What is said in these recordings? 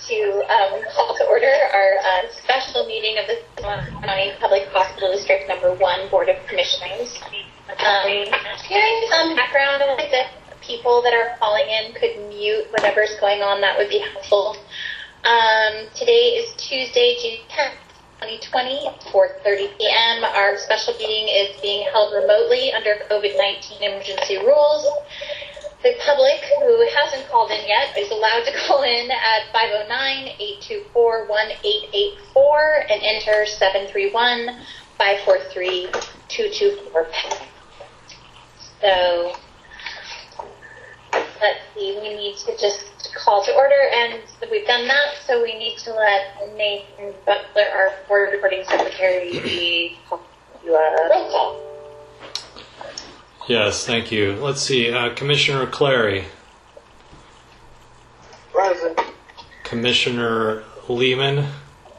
to call to order our special meeting of the County Public Hospital District Number 1 Board of Commissioners. Hearing some background on the people that are calling in could mute whatever's going on, that would be helpful. Today is Tuesday, June 10th, 2020 at 4:30 p.m. Our special meeting is being held remotely under COVID-19 emergency rules. The public who hasn't called in yet is allowed to call in at 509-824-1884 and enter 731-543-224. So let's see, we need to just call to order, and we've done that, so we need to let Nathan Butler, our board recording secretary, do a roll call. Yes, thank you. Let's see, Commissioner Clary. Present. Commissioner Lehman.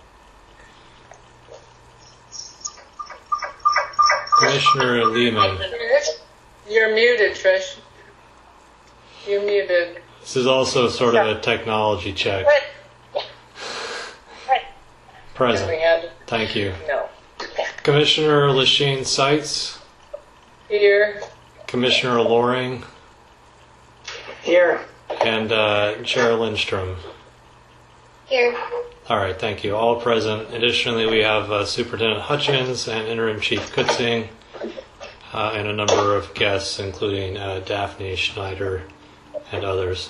Commissioner Lehman. You're muted, Trish. You're muted. This is also sort of a technology check. Present. Thank you. No. Commissioner Lasheen Seitz. Here. Commissioner Loring. Here. And Chair Lindstrom. Here. All right, thank you. All present. Additionally, we have Superintendent Hutchins and Interim Chief Kutzing and a number of guests, including Daphne Schneider and others.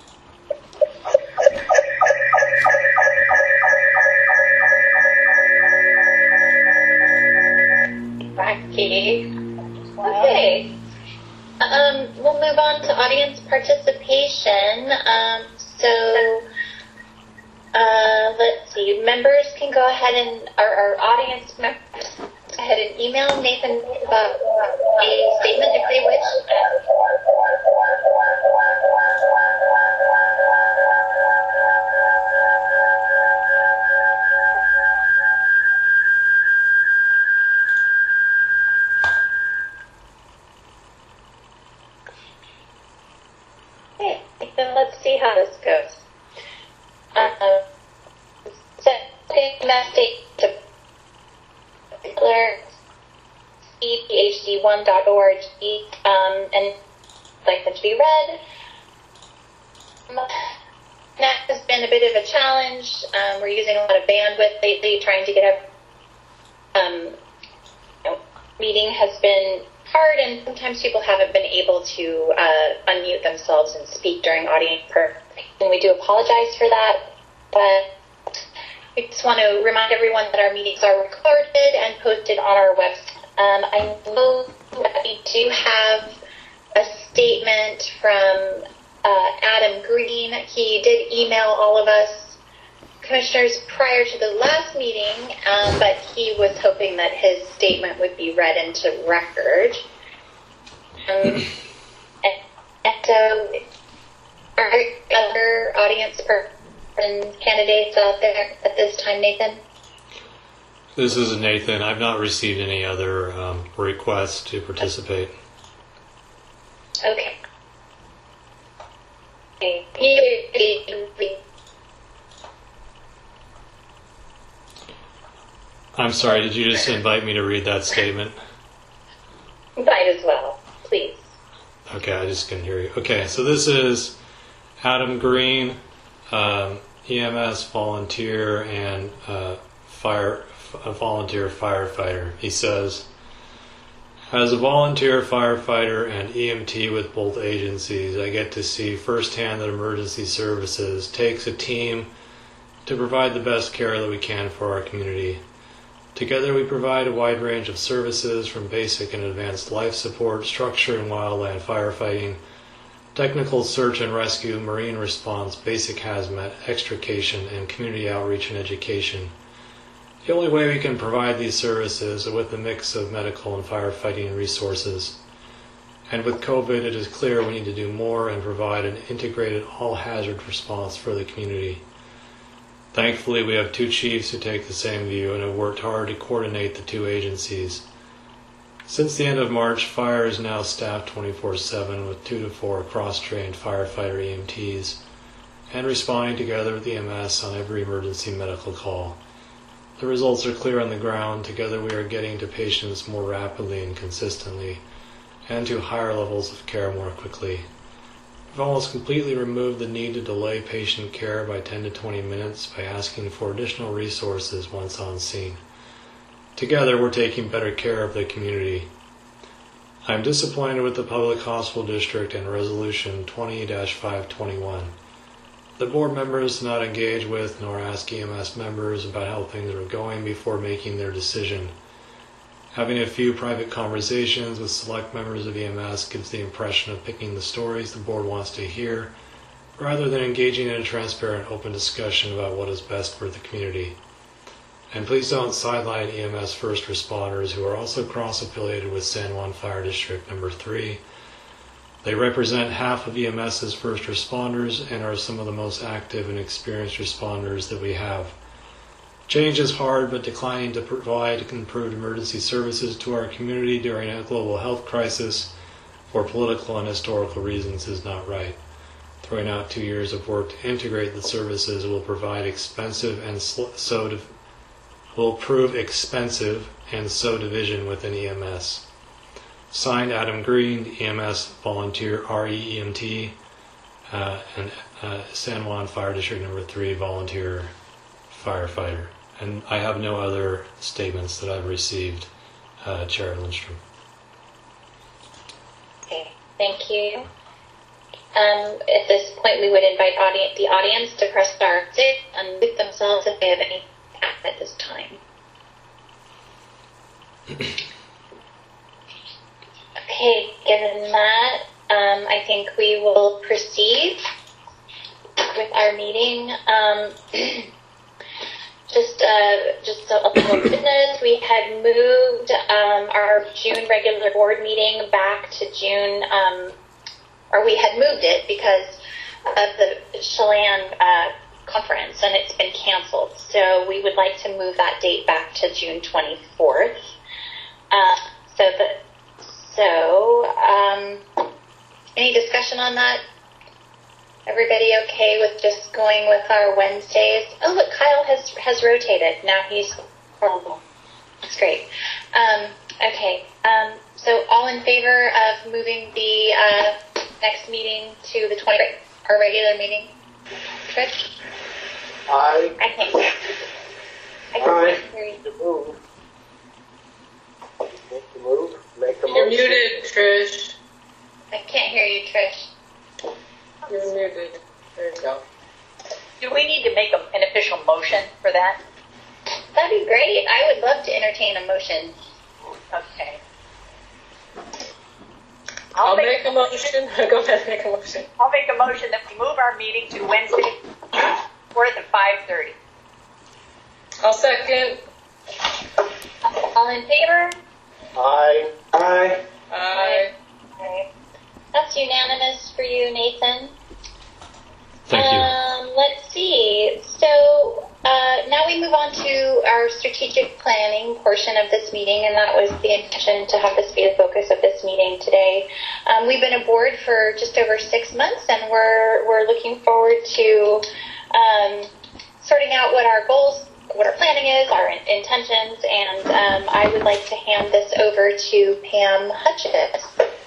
Okay. We'll move on to audience participation. Let's see. Members can go ahead and our audience members go ahead and email Nathan about a statement if they wish. Okay, then let's see how this goes. phd1.org and like them to be read. That has been a bit of a challenge. We're using a lot of bandwidth lately, trying to get meeting has been hard, and sometimes people haven't been able to unmute themselves and speak during audience participation. We do apologize for that, but we just want to remind everyone that our meetings are recorded and posted on our website. I know that we do have a statement from Adam Green. He did email all of us commissioners prior to the last meeting, but he was hoping that his statement would be read into record. And so, are there other audience person candidates out there at this time, Nathan? This is Nathan. I've not received any other requests to participate. Okay. I'm sorry, did you just invite me to read that statement? Might as well, please. Okay, I just couldn't hear you. Okay, so this is Adam Green, EMS volunteer and a volunteer firefighter. He says, as a volunteer firefighter and EMT with both agencies, I get to see firsthand that emergency services takes a team to provide the best care that we can for our community. Together we provide a wide range of services from basic and advanced life support, structure and wildland firefighting, technical search and rescue, marine response, basic hazmat, extrication, and community outreach and education. The only way we can provide these services is with a mix of medical and firefighting resources. And with COVID, it is clear we need to do more and provide an integrated all-hazard response for the community. Thankfully, we have two chiefs who take the same view and have worked hard to coordinate the two agencies. Since the end of March, fire is now staffed 24/7 with 2 to 4 cross-trained firefighter EMTs and responding together with EMS on every emergency medical call. The results are clear on the ground. Together we are getting to patients more rapidly and consistently, and to higher levels of care more quickly. We've almost completely removed the need to delay patient care by 10 to 20 minutes by asking for additional resources once on scene. Together we're taking better care of the community. I am disappointed with the Public Hospital District and Resolution 20-521. The board members did not engage with nor ask EMS members about how things were going before making their decision. Having a few private conversations with select members of EMS gives the impression of picking the stories the board wants to hear, rather than engaging in a transparent, open discussion about what is best for the community. And please don't sideline EMS first responders who are also cross-affiliated with San Juan Fire District Number 3. They represent half of EMS's first responders and are some of the most active and experienced responders that we have. Change is hard, but declining to provide improved emergency services to our community during a global health crisis for political and historical reasons is not right. Throwing out 2 years of work to integrate the services will prove expensive and so division within EMS. Signed, Adam Green, EMS volunteer REMT, and San Juan Fire District Number 3 volunteer firefighter. And I have no other statements that I've received, Chair Lindstrom. Okay, thank you. At this point, we would invite the audience to press star 6 and mute themselves if they have any at this time. Okay, given that, I think we will proceed with our meeting. Just a little business. We had moved our June regular board meeting back to June, or we had moved it because of the Chelan conference, and it's been canceled. So we would like to move that date back to June 24th. Any discussion on that? Everybody okay with just going with our Wednesdays? Oh, look, Kyle has rotated. Now he's horrible. That's great. Okay. So all in favor of moving the next meeting to the 20th, our regular meeting? Trish? Aye. I can't hear you. Make the move. You're muted, Trish. I can't hear you, Trish. You're muted. There you go. Do we need to make an official motion for that? That'd be great. I would love to entertain a motion. Okay. I'll make a motion. Go ahead, make a motion. I'll make a motion that we move our meeting to Wednesday, 4th at 5:30. I'll second. All in favor? Aye. Aye. Aye. Okay. That's unanimous for you, Nathan. Thank you. Let's see. So now we move on to our strategic planning portion of this meeting, and that was the intention to have this be the focus of this meeting today. We've been aboard for just over 6 months, and we're looking forward to sorting out what our goals, what our planning is, our intentions, and I would like to hand this over to Pam Hutchins.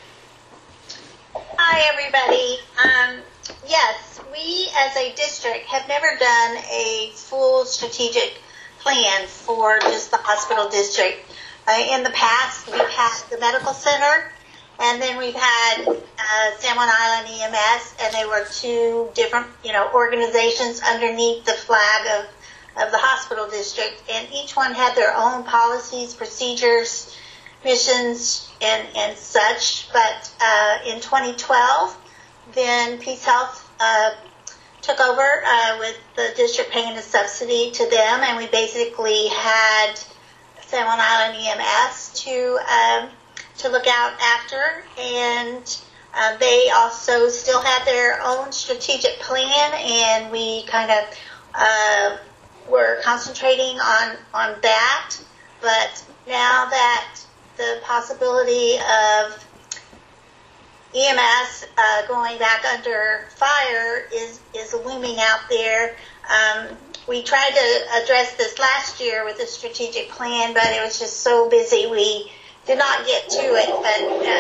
Hi, everybody. Yes, we as a district have never done a full strategic plan for just the hospital district. In the past, we've had the medical center, and then we've had San Juan Island EMS, and they were two different, organizations underneath the flag of the hospital district, and each one had their own policies, procedures, missions, and such. But in 2012, then Peace Health took over with the district paying a subsidy to them, and we basically had San Juan Island EMS to look out after, and they also still had their own strategic plan, and we kind of were concentrating on that. But now that the possibility of EMS going back under fire is looming out there. We tried to address this last year with a strategic plan, but it was just so busy we did not get to it. But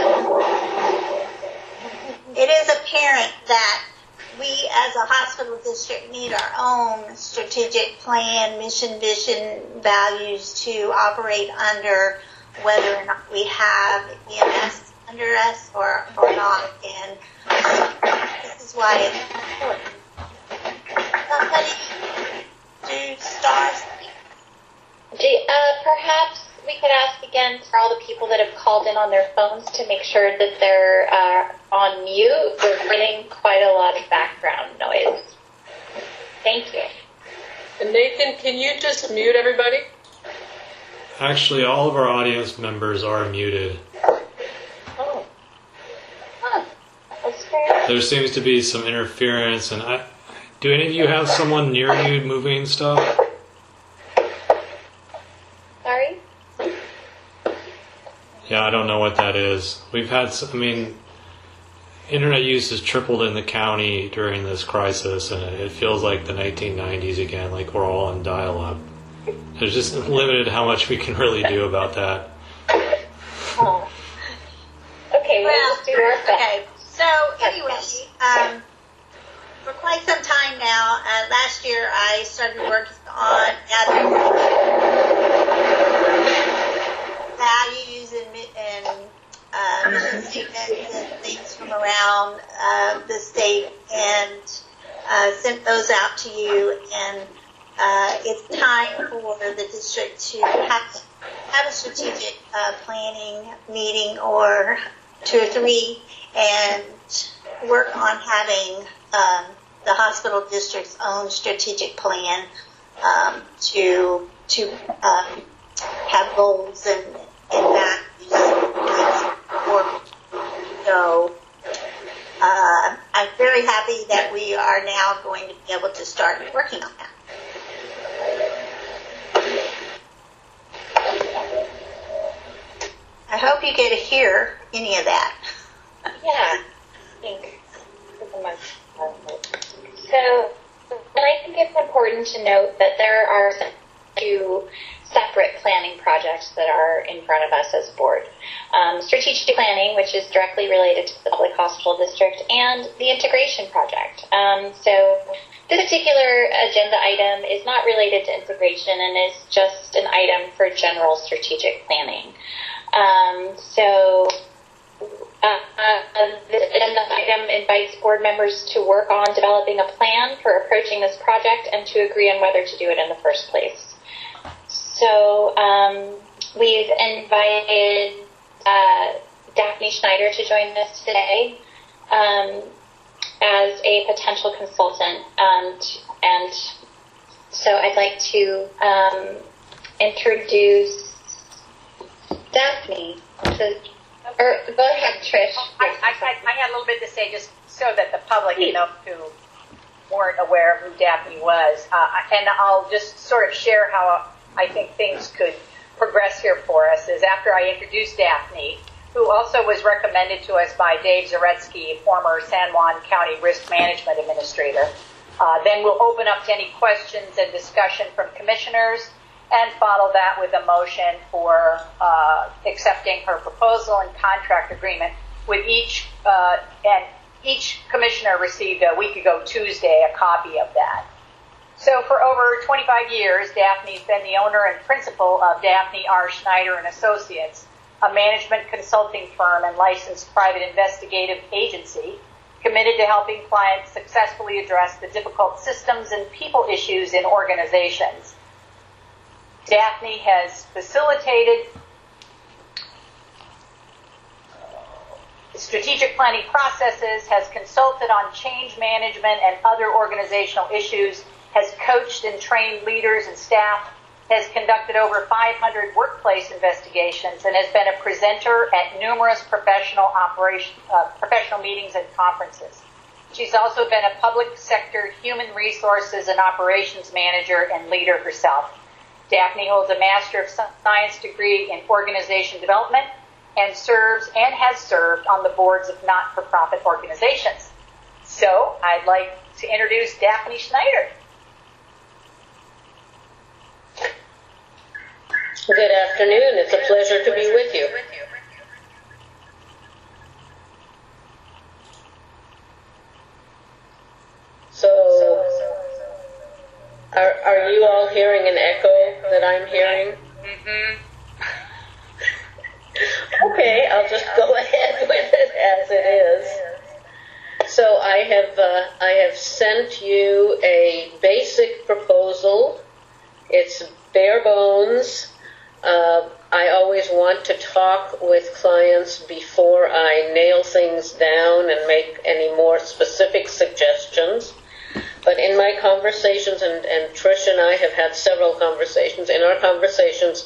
it is apparent that we as a hospital district need our own strategic plan, mission, vision, values to operate under, whether or not we have EMS under us or not. And this is why it's important. Somebody do stars. Perhaps we could ask again for all the people that have called in on their phones to make sure that they're on mute. We're getting quite a lot of background noise. Thank you. And Nathan, can you just mute everybody? Actually, all of our audience members are muted. Oh. That's fair. There seems to be some interference, and do any of you have someone near you moving stuff? Sorry? Yeah, I don't know what that is. We've had, internet use has tripled in the county during this crisis, and it feels like the 1990s again, like we're all on dial-up. There's just limited how much we can really do about that. Oh. Okay, we'll just do our best. Okay, so anyway, for quite some time now, last year I started working on gathering values and mission statements and things from around the state and sent those out to you. And it's time for the district to have a strategic planning meeting or 2 or 3 and work on having the hospital district's own strategic plan to have goals and values. So I'm very happy that we are now going to be able to start working on that. I hope you get to hear any of that. Yeah, thanks. So, and I think it's important to note that there are 2 separate planning projects that are in front of us as board. Strategic planning, which is directly related to the public hospital district, and the integration project. So this particular agenda item is not related to integration and is just an item for general strategic planning. This agenda item invites board members to work on developing a plan for approaching this project and to agree on whether to do it in the first place. So we've invited Daphne Schneider to join us today as a potential consultant. And so I'd like to introduce Daphne. Go ahead, Trish. I had a little bit to say just so that the public, who weren't aware of who Daphne was. And I'll just sort of share how I think things could progress here for us is after I introduced Daphne, who also was recommended to us by Dave Zaretsky, former San Juan County Risk Management Administrator. Then we'll open up to any questions and discussion from commissioners and follow that with a motion for accepting her proposal and contract agreement with each, and each commissioner received a week ago Tuesday a copy of that. So for over 25 years, Daphne's been the owner and principal of Daphne R. Schneider and Associates, a management consulting firm and licensed private investigative agency committed to helping clients successfully address the difficult systems and people issues in organizations. Daphne has facilitated strategic planning processes, has consulted on change management and other organizational issues, has coached and trained leaders and staff, has conducted over 500 workplace investigations, and has been a presenter at numerous professional meetings and conferences. She's also been a public sector human resources and operations manager and leader herself. Daphne holds a Master of Science degree in Organization Development and serves and has served on the boards of not-for-profit organizations. So I'd like to introduce Daphne Schneider. Good afternoon. It's a pleasure to be with you. So, are you all hearing an echo that I'm hearing? Mm-hmm. Okay, I'll just go ahead with it as it is. So I have sent you a basic proposal. It's bare bones. I always want to talk with clients before I nail things down and make any more specific suggestions. But in my conversations, and Trish and I have had several conversations, in our conversations,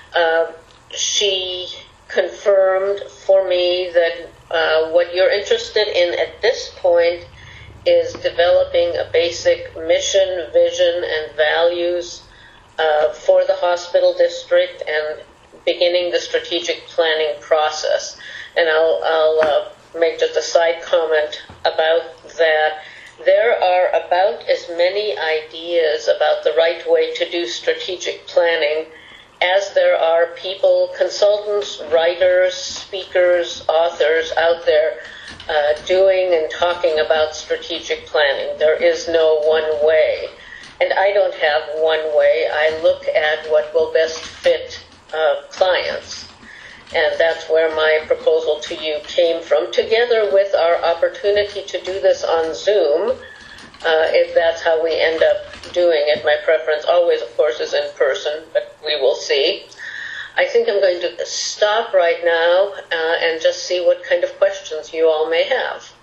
she confirmed for me that what you're interested in at this point is developing a basic mission, vision, and values for the hospital district and beginning the strategic planning process. And I'll make just a side comment about that. There are about as many ideas about the right way to do strategic planning as there are people, consultants, writers, speakers, authors out there doing and talking about strategic planning. There is no one way. And I don't have one way. I look at what will best fit clients. And that's where my proposal to you came from, together with our opportunity to do this on Zoom, if that's how we end up doing it. My preference always, of course, is in person, but we will see. I think I'm going to stop right now and just see what kind of questions you all may have.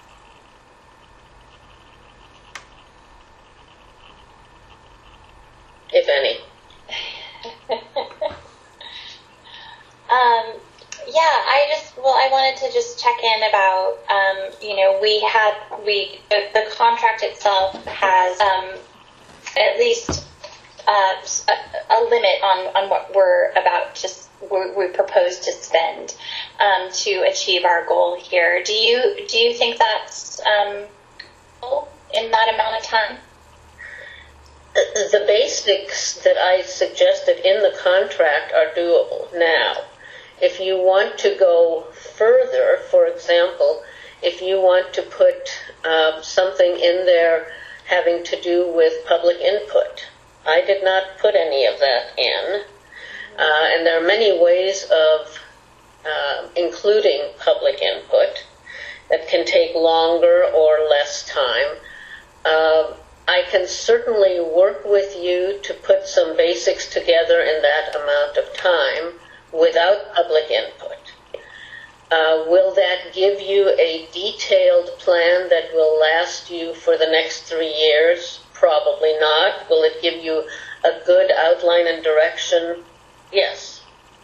If any. I wanted to just check in about, the contract itself has at least a limit on what we propose to spend to achieve our goal here. Do you think that's in that amount of time? The basics that I suggested in the contract are doable now. If you want to go further, for example, if you want to put something in there having to do with public input, I did not put any of that in. And there are many ways of including public input that can take longer or less time. I can certainly work with you to put some basics together in that amount of time without public input. Will that give you a detailed plan that will last you for the next 3 years? Probably not. Will it give you a good outline and direction? Yes.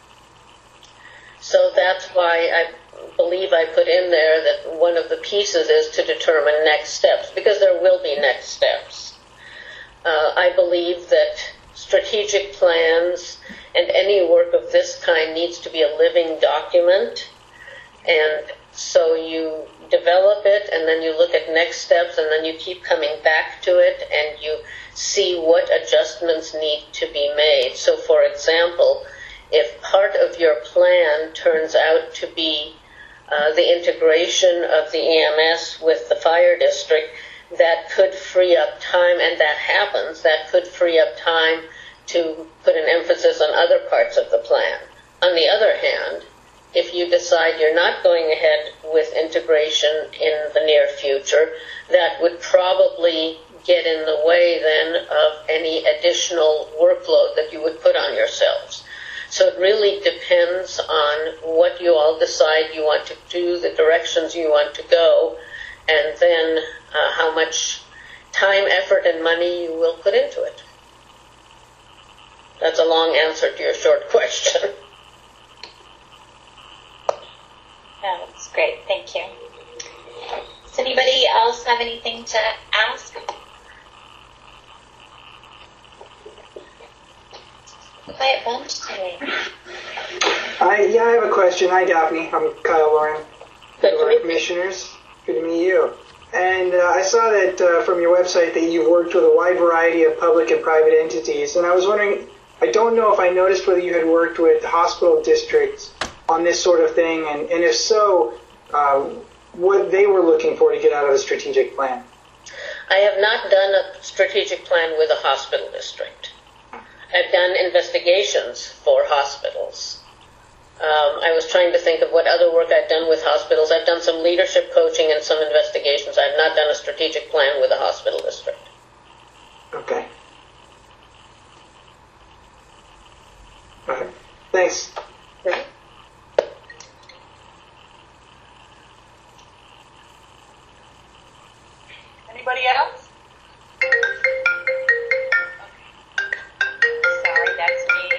So that's why I believe I put in there that one of the pieces is to determine next steps, because there will be next steps. I believe that strategic plans and any work of this kind needs to be a living document, and so you develop it and then you look at next steps and then you keep coming back to it and you see what adjustments need to be made. So for example, if part of your plan turns out to be the integration of the EMS with the fire district, that could free up time, and that happens, that could free up time to put an emphasis on other parts of the plan. On the other hand, if you decide you're not going ahead with integration in the near future, that would probably get in the way then of any additional workload that you would put on yourselves. So it really depends on what you all decide you want to do, the directions you want to go, and then how much time, effort, and money you will put into it. That's a long answer to your short question. Yeah, that's great. Thank you. Does anybody else have anything to ask? Quiet bunch today. I have a question. Hi, Daphne. I'm Kyle Lauren. Good to Hello, meet you. commissioners. Good to meet you. And I saw that from your website that you've worked with a wide variety of public and private entities. And I was wondering, I don't know if I noticed whether you had worked with hospital districts on this sort of thing, and if so, what they were looking for to get out of a strategic plan. I have not done a strategic plan with a hospital district. I've done investigations for hospitals. I was trying to think of what other work I've done with hospitals. I've done some leadership coaching and some investigations. I've not done a strategic plan with a hospital district. Okay. Okay. Thanks. Anybody else? Sorry, that's me.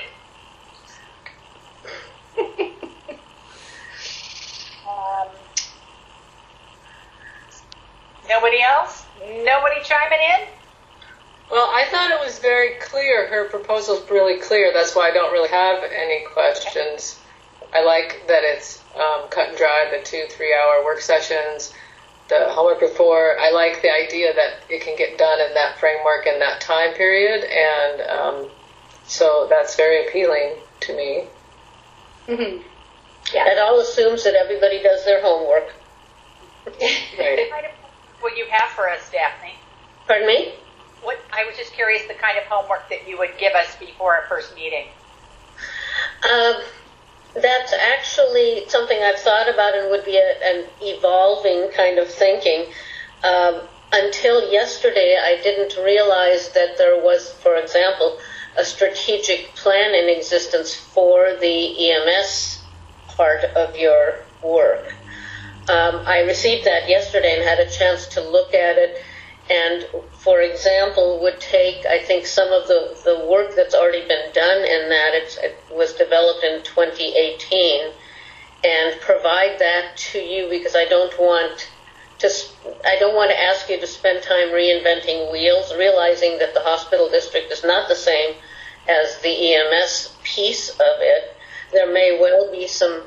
Nobody else? Nobody chiming in? Well, I thought it was very clear. Her proposal's really clear. That's why I don't really have any questions. I like that it's cut and dry, the 2-3 hour work sessions, the homework report. I like the idea that it can get done in that framework and that time period, and so that's very appealing to me. Mm-hmm. It all assumes that everybody does their homework. Right. What you have for us, Daphne? Pardon me? What I was just curious the kind of homework that you would give us before our first meeting. That's actually something I've thought about and would be an evolving kind of thinking. Until yesterday, I didn't realize that there was, for example, a strategic plan in existence for the EMS part of your work. I received that yesterday and had a chance to look at it, and, for example, would take, I think, some of the work that's already been done in that. It was developed in 2018, and provide that to you, because I don't want to ask you to spend time reinventing wheels, realizing that the hospital district is not the same as the EMS piece of it. There may well be some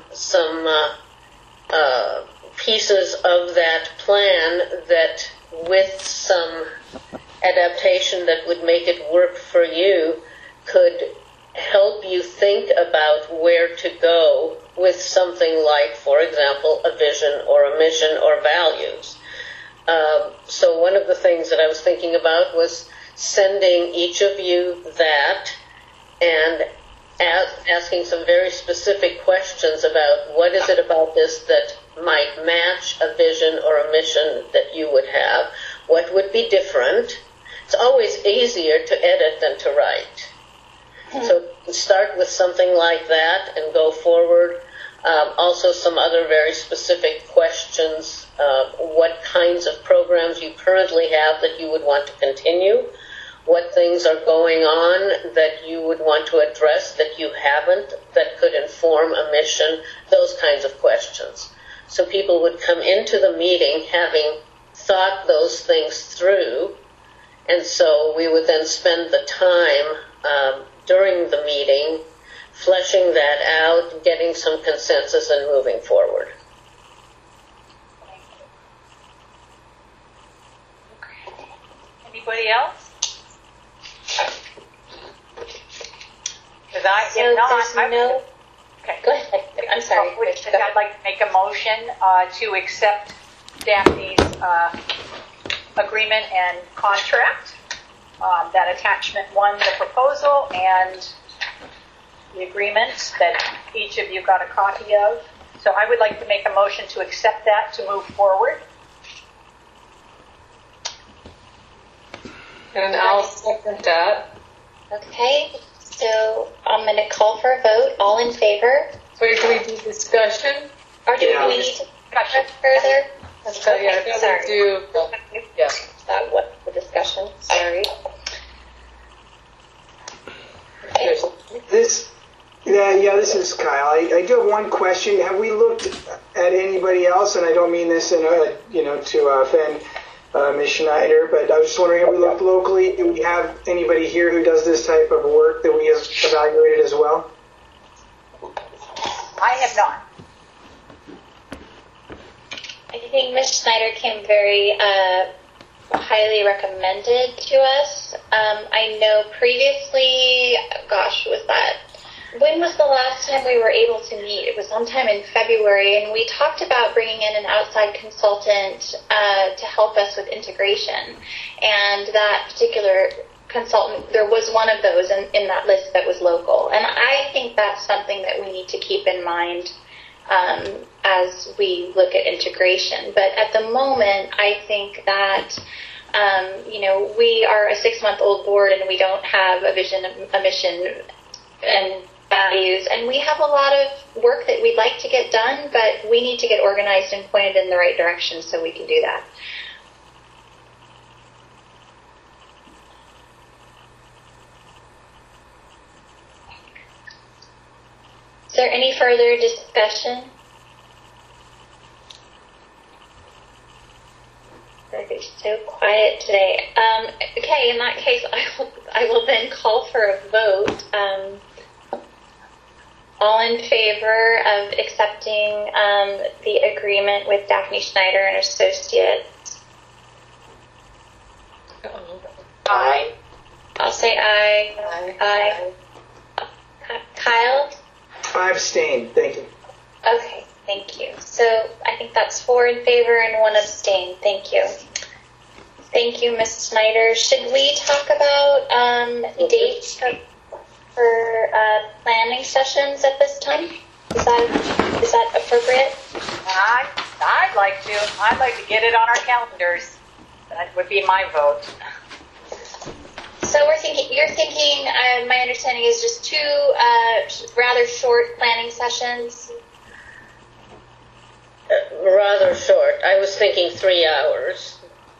pieces of that plan that, with some adaptation that would make it work for you, could help you think about where to go with something like, for example, a vision or a mission or values. So one of the things that I was thinking about was sending each of you that and asking some very specific questions about what is it about this that might match a vision or a mission that you would have, what would be different. It's always easier to edit than to write. So start with something like that and go forward. Also some other very specific questions, what kinds of programs you currently have that you would want to continue, what things are going on that you would want to address that you haven't, that could inform a mission, those kinds of questions. So people would come into the meeting having thought those things through, and so we would then spend the time during the meeting fleshing that out, getting some consensus, and moving forward. Okay. Anybody else? Because Okay. Go ahead. I'm sorry. I'd like to make a motion to accept Daphne's agreement and contract. That attachment 1, the proposal, and the agreements that each of you got a copy of. So I would like to make a motion to accept that to move forward. And I'll second that. Okay, so I'm going to call for a vote. All in favor? Wait, do we do discussion? Or do we need to Discussion. further? Okay, yeah, I thought we do. Yeah. What the discussion? Sorry. Okay. This is Kyle. I do have one question. Have we looked at anybody else? And I don't mean this in to offend Ms. Schneider, but I was just wondering, have we looked locally? Do we have anybody here who does this type of work that we have evaluated as well? I have not. I think Ms. Schneider came very highly recommended to us. I know previously, gosh, when was the last time we were able to meet? It was sometime in February, and we talked about bringing in an outside consultant to help us with integration. And that particular consultant, there was one of those in that list that was local. And I think that's something that we need to keep in mind as we look at integration. But at the moment, I think that we are a 6-month-old board and we don't have a vision, a mission, and values, and we have a lot of work that we'd like to get done, but we need to get organized and pointed in the right direction so we can do that. Is there any further discussion? Everybody's so quiet today. Okay, in that case, I will then call for a vote. All in favor of accepting the agreement with Daphne Schneider and Associates? Aye. I'll say aye. Aye. Kyle? I abstain. Thank you. Okay, thank you. So I think that's 4 in favor and 1 abstain. Thank you. Thank you, Ms. Schneider. Should we talk about dates for planning sessions at this time? Is that appropriate? I'd like to get it on our calendars. That would be my vote. So you're thinking, my understanding is just 2 rather short planning sessions? Rather short. I was thinking 3 hours.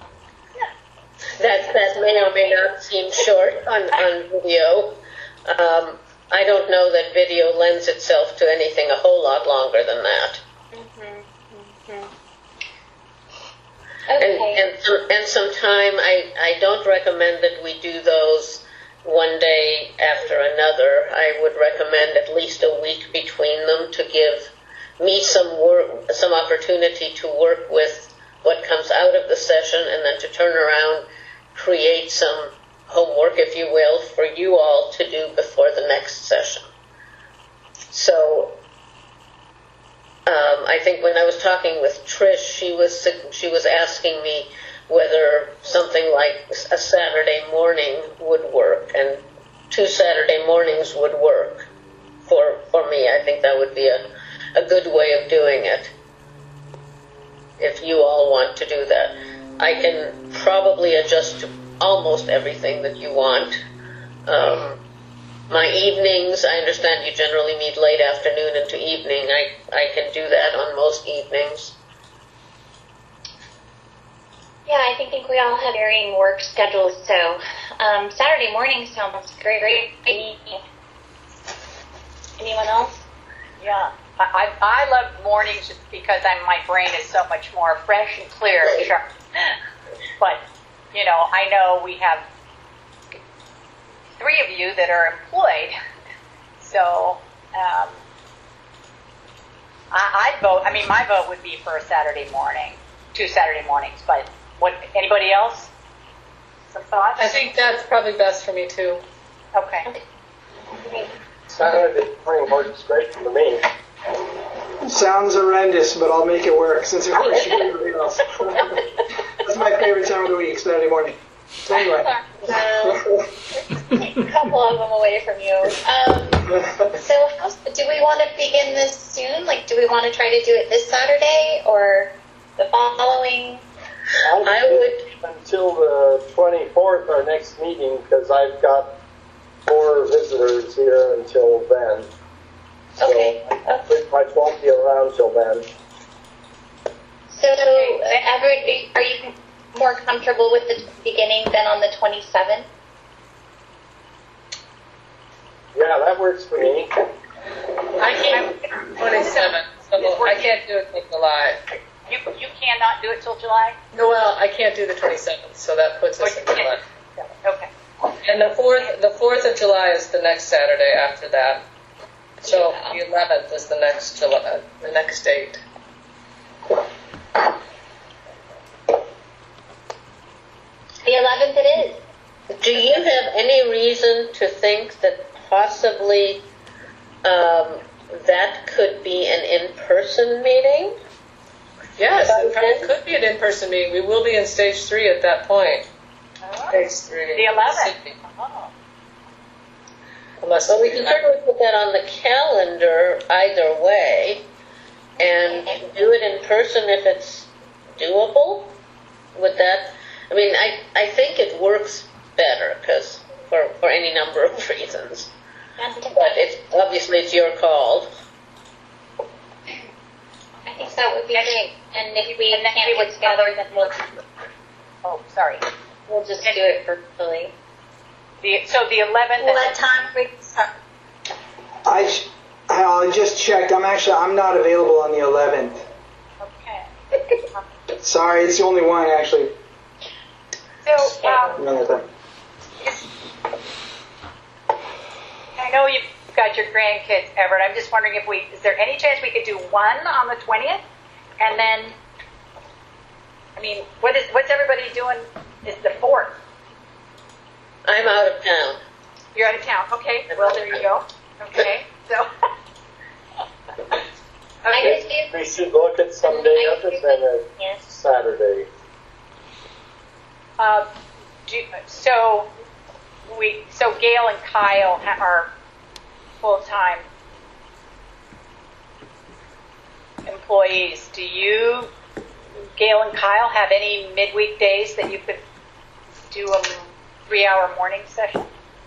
That may or may not seem short on video. I don't know that video lends itself to anything a whole lot longer than that. Okay. And sometime I don't recommend that we do those one day after another. I would recommend at least a week between them to give me some opportunity to work with what comes out of the session, and then to turn around, create some homework, if you will, for you all to do before the next session. So I think when I was talking with Trish, she was asking me whether something like a Saturday morning would work, and 2 Saturday mornings would work for me. I think that would be a good way of doing it, if you all want to do that. I can probably adjust to almost everything that you want. My evenings, I understand you generally meet late afternoon into evening. I can do that on most evenings. Yeah, I think we all have varying work schedules, so Saturday morning sounds great. Anyone else? Yeah. I love mornings just because my brain is so much more fresh and clear and sharp. But, I know we have 3 of you that are employed, so I'd vote. My vote would be for a Saturday morning, 2 Saturday mornings. But anybody else? Some thoughts? I think that's probably best for me too. Okay. Saturday morning works great for me. Sounds horrendous, but I'll make it work since it works for everybody else. That's my favorite time of the week, Saturday morning. So anyway. Take a couple of them away from you. So do we want to begin this soon? Do we want to try to do it this Saturday or the following? I would until the 24th, our next meeting, because I've got 4 visitors here until then. So Okay. I pretty much won't be around till then. So, are you more comfortable with the beginning than on the 27th? Yeah, that works for me. I can't 27, so I can't do it till July. You cannot do it till July? No, well, I can't do the 27th, so that puts us in July. Okay. And the 4th of July is the next Saturday after that. So the 11th is the next date. The 11th it is. Do you have any reason to think that possibly that could be an in-person meeting? Yes, it could be an in-person meeting. We will be in stage 3 at that point. Stage 3. The 11th. Well, we can certainly put that on the calendar either way, and do it in person if it's doable. Would that? I mean, I think it works better because for any number of reasons. But obviously it's your call. I think that would be great. And if we can't get together, then we'll just do it virtually. So the 11th. What time we start? I just checked. I'm not available on the 11th. Okay. Sorry, it's the only one actually. So, Another time. I know you've got your grandkids, Everett. I'm just wondering is there any chance we could do one on the 20th? And then, I mean, what's everybody doing? Is the 4th? I'm out of town. You're out of town. Okay. Well, there you go. Okay. So. Okay. We should look at some day other than a Saturday. So Gail and Kyle are full-time employees. Do you, Gail and Kyle, have any midweek days that you could do a 3-hour morning session?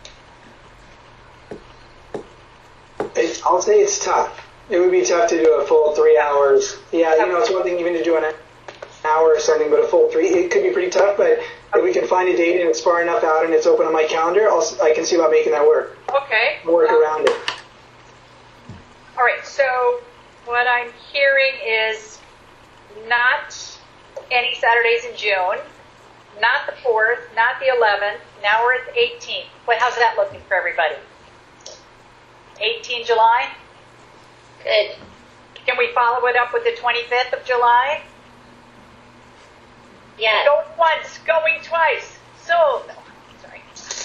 I'll say it's tough. It would be tough to do a full 3 hours. Yeah, it's one thing even to do an hour or something, but a full 3, it could be pretty tough, but if we can find a date and it's far enough out and it's open on my calendar, I can see about making that work. Okay. Work around it. All right, so what I'm hearing is not any Saturdays in June, not the 4th, not the 11th, now we're at the 18th. How's that looking for everybody? 18 July? Good. Can we follow it up with the 25th of July? Yeah. Going once, going twice. So, no, sorry.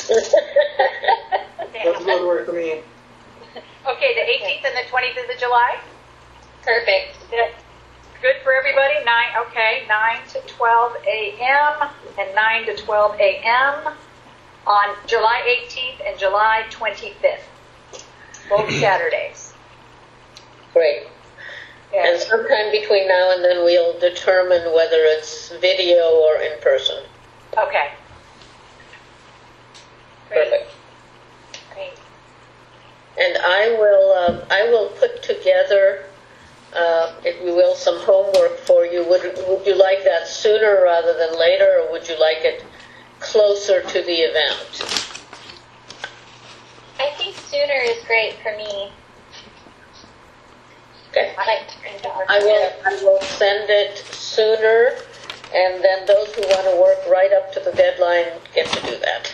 That would work for me. Okay, the 18th and the 25th of July? Perfect. Good for everybody? 9 to 12 a.m. and 9 to 12 a.m. on July 18th and July 25th. Both Saturdays. Great. Yeah. And sometime between now and then we'll determine whether it's video or in person. Okay. Perfect. Great. And I will put together, if you will, some homework for you. Would you like that sooner rather than later, or would you like it closer to the event? I think sooner is great for me. Okay. I I will send it sooner, and then those who want to work right up to the deadline get to do that.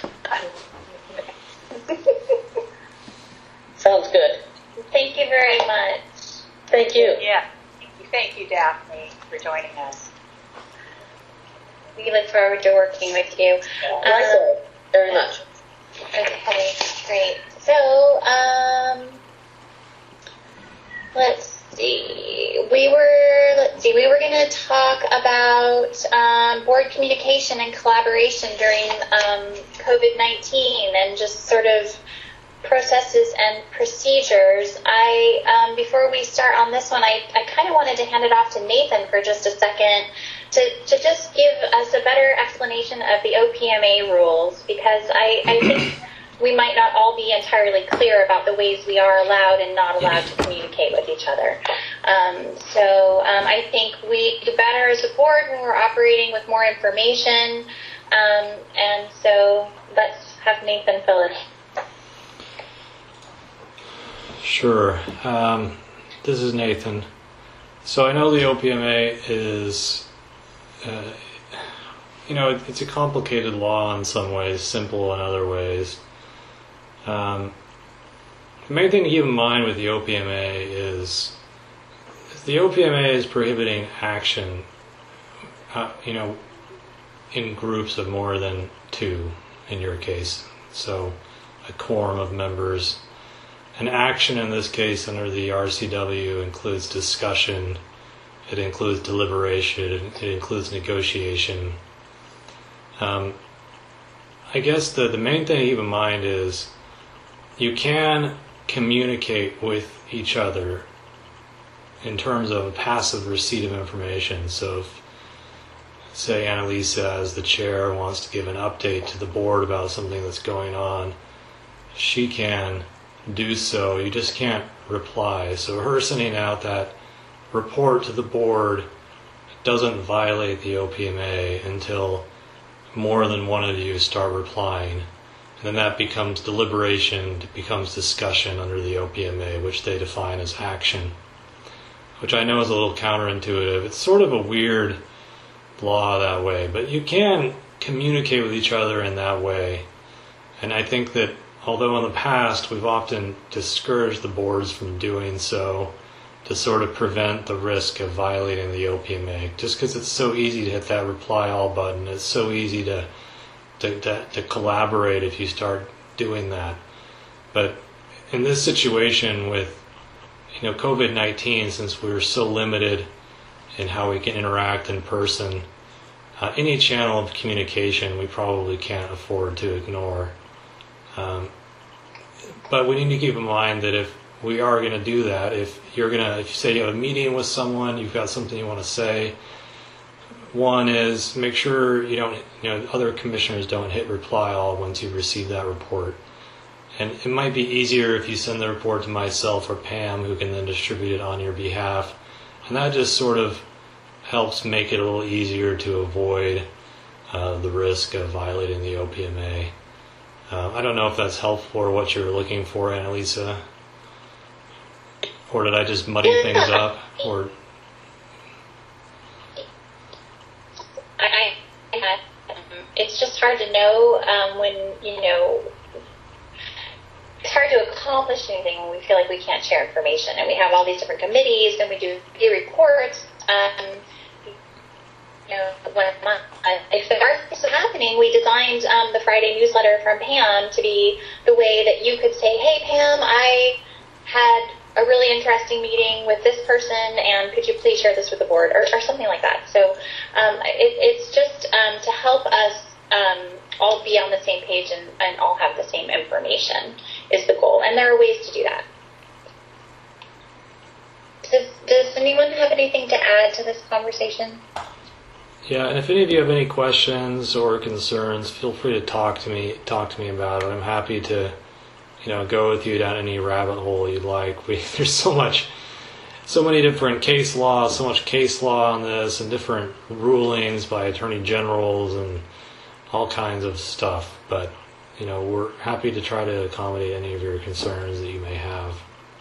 Sounds good. Thank you very much. Thank you. Yeah. Thank you, Daphne, for joining us. We look forward to working with you. Likewise. Very much. Okay, great. So, let's see. We were going to talk about board communication and collaboration during COVID-19 and just sort of processes and procedures. Before we start on this one, I kind of wanted to hand it off to Nathan for just a second to just give us a better explanation of the OPMA rules, because I think we might not all be entirely clear about the ways we are allowed and not allowed to communicate with each other. So I think we do better as a board when we're operating with more information. And so let's have Nathan fill it in. Sure. This is Nathan. So I know the OPMA is, it's a complicated law in some ways, simple in other ways. the main thing to keep in mind with the OPMA is the OPMA is prohibiting action, in groups of more than 2 in your case. So a quorum of members. An action in this case under the RCW includes discussion, it includes deliberation, it includes negotiation. I guess the main thing to keep in mind is you can communicate with each other in terms of a passive receipt of information. So if, say, Annalisa, as the chair, wants to give an update to the board about something that's going on, she can do so. You just can't reply. So her sending out that report to the board doesn't violate the OPMA until more than one of you start replying. And then that becomes deliberation, it becomes discussion under the OPMA, which they define as action, which I know is a little counterintuitive. It's sort of a weird law that way, but you can communicate with each other in that way. And I think that although in the past we've often discouraged the boards from doing so to sort of prevent the risk of violating the OPMA, just because it's so easy to hit that reply all button, it's so easy to collaborate if you start doing that. But in this situation with COVID-19, since we're so limited in how we can interact in person, any channel of communication we probably can't afford to ignore. But we need to keep in mind that if we are going to do that, if you say you have a meeting with someone, you've got something you want to say, one is make sure other commissioners don't hit reply all once you receive that report. And it might be easier if you send the report to myself or Pam, who can then distribute it on your behalf. And that just sort of helps make it a little easier to avoid the risk of violating the OPMA. I don't know if that's helpful or what you're looking for, Annalisa. Or did I just muddy things up? Or it's just hard to know when it's hard to accomplish anything when we feel like we can't share information, and we have all these different committees, and we do reports. If there are things happening, we designed the Friday newsletter from Pam to be the way that you could say, "Hey, Pam, I had a really interesting meeting with this person, and could you please share this with the board," or something like that. So it's just to help us all be on the same page and all have the same information is the goal, and there are ways to do that. Does anyone have anything to add to this conversation? Yeah, and if any of you have any questions or concerns, feel free to talk to me about it. I'm happy to go with you down any rabbit hole you'd like. There's so many different case laws, so much case law on this, and different rulings by attorney generals and all kinds of stuff. But we're happy to try to accommodate any of your concerns that you may have.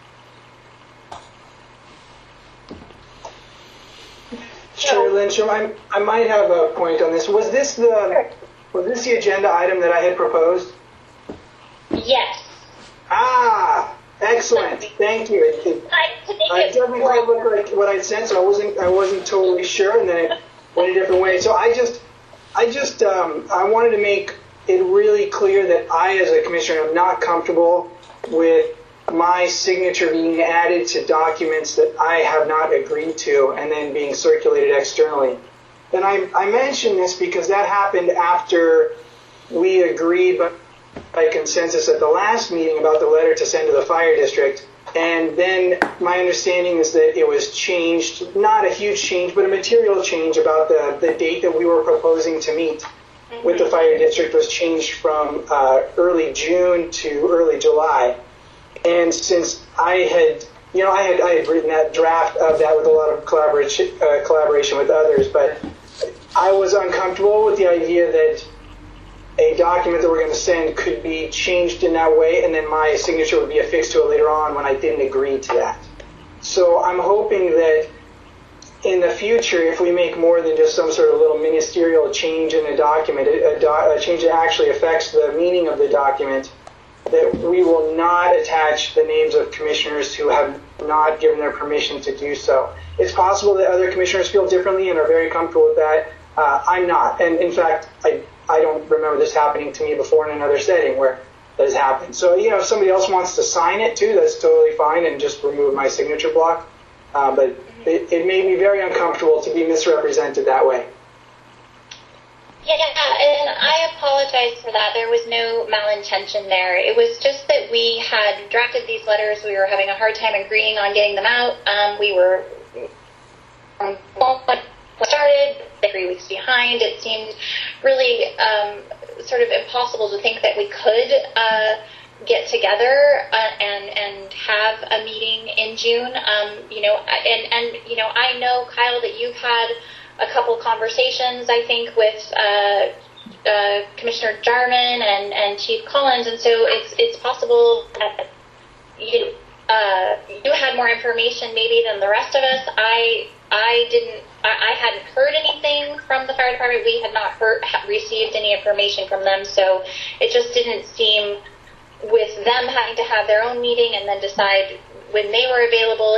Chair Lindstrom, I might have a point on this. Was this the agenda item that I had proposed? Yes. Ah, excellent. Thank you. I definitely looked like what I'd sent, so I wasn't totally sure, and then it went a different way. So I wanted to make it really clear that I, as a commissioner, am not comfortable with my signature being added to documents that I have not agreed to and then being circulated externally. And I mention this because that happened after we agreed by consensus at the last meeting about the letter to send to the fire district. And then my understanding is that it was changed, not a huge change, but a material change about the date that we were proposing to meet with the fire district was changed from early June to early July. And since I had written that draft of that with a lot of collaboration with others, but I was uncomfortable with the idea that a document that we're going to send could be changed in that way, and then my signature would be affixed to it later on when I didn't agree to that. So I'm hoping that in the future, if we make more than just some sort of little ministerial change in a document, a change that actually affects the meaning of the document, that we will not attach the names of commissioners who have not given their permission to do so. It's possible that other commissioners feel differently and are very comfortable with that. I'm not. And in fact, I don't remember this happening to me before in another setting where that has happened. So, if somebody else wants to sign it too, that's totally fine, and just remove my signature block. But it made me very uncomfortable to be misrepresented that way. Yeah, and I apologize for that. There was no malintention there. It was just that we had drafted these letters. We were having a hard time agreeing on getting them out. We were started 3 weeks behind. It seemed really sort of impossible to think that we could get together and have a meeting in June. I know, Kyle, that you've had a couple conversations, I think, with Commissioner Jarman and Chief Collins, and so it's possible that you had more information maybe than the rest of us. I hadn't heard anything from the fire department. We had not received any information from them, so it just didn't seem, with them having to have their own meeting and then decide when they were available,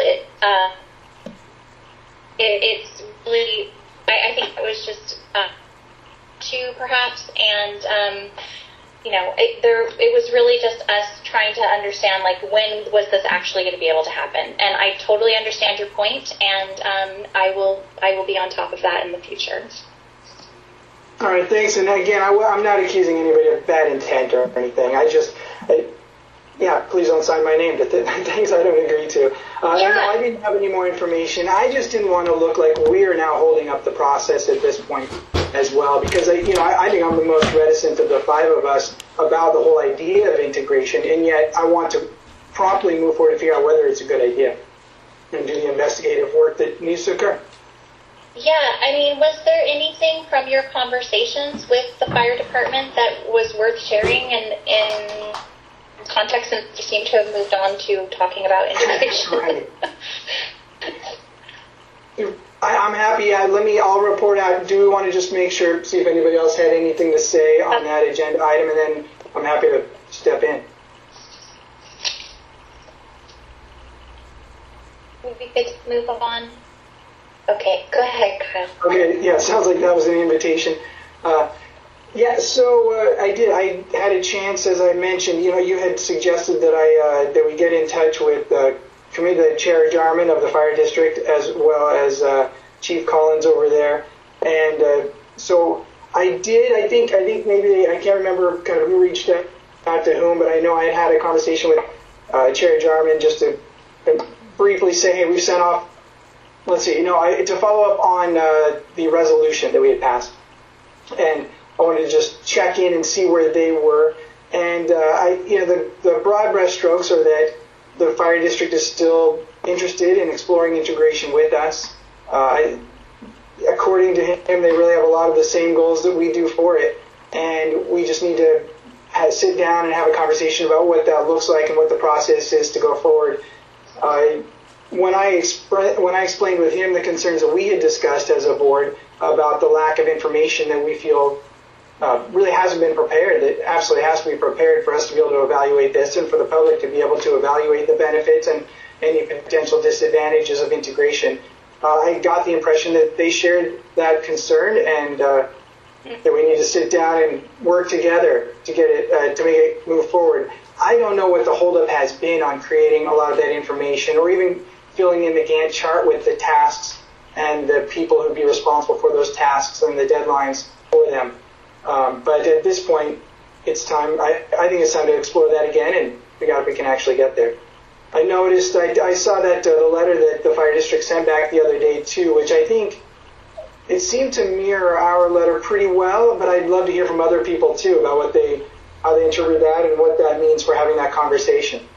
it's really, I think it was just two perhaps, and it was really just us trying to understand, like, when was this actually going to be able to happen. And I totally understand your point, and I will be on top of that in the future. All right, thanks. And again, I'm not accusing anybody of bad intent or anything. Please don't sign my name to things I don't agree to. I didn't have any more information. I just didn't want to look like we are now holding up the process at this point as well, because I think I'm the most reticent of the five of us about the whole idea of integration, and yet I want to promptly move forward to figure out whether it's a good idea and do the investigative work that needs to occur. Yeah, was there anything from your conversations with the fire department that was worth sharing in context, and you seem to have moved on to talking about integration? Right. I'm happy. I'll report out. Do we want to just see if anybody else had anything to say on that agenda item, and then I'm happy to step in. We could move on. Okay, go ahead, Kyle. Okay, yeah, sounds like that was an invitation. So I did. I had a chance, as I mentioned. You had suggested that we get in touch with the Chair Jarman of the fire district, as well as Chief Collins over there, and so I did. I think maybe I can't remember kind of who reached out to whom, but I know I had a conversation with Chair Jarman just to briefly say, hey, we've sent off. Let's see, to follow up on the resolution that we had passed, and I wanted to just check in and see where they were. And the broad brush strokes are that the fire district is still interested in exploring integration with us. According to him, they really have a lot of the same goals that we do for it, and we just need to sit down and have a conversation about what that looks like and what the process is to go forward. When I explained with him the concerns that we had discussed as a board about the lack of information that we feel really hasn't been prepared, that absolutely has to be prepared for us to be able to evaluate this and for the public to be able to evaluate the benefits and any potential disadvantages of integration. I got the impression that they shared that concern, and that we need to sit down and work together to get it to make it move forward. I don't know what the holdup has been on creating a lot of that information, or even filling in the Gantt chart with the tasks and the people who would be responsible for those tasks and the deadlines for them. But at this point, it's time. I think it's time to explore that again and figure out if we can actually get there. I noticed, I saw that the letter that the fire district sent back the other day too, which I think it seemed to mirror our letter pretty well, but I'd love to hear from other people too about how they interpret that and what that means for having that conversation.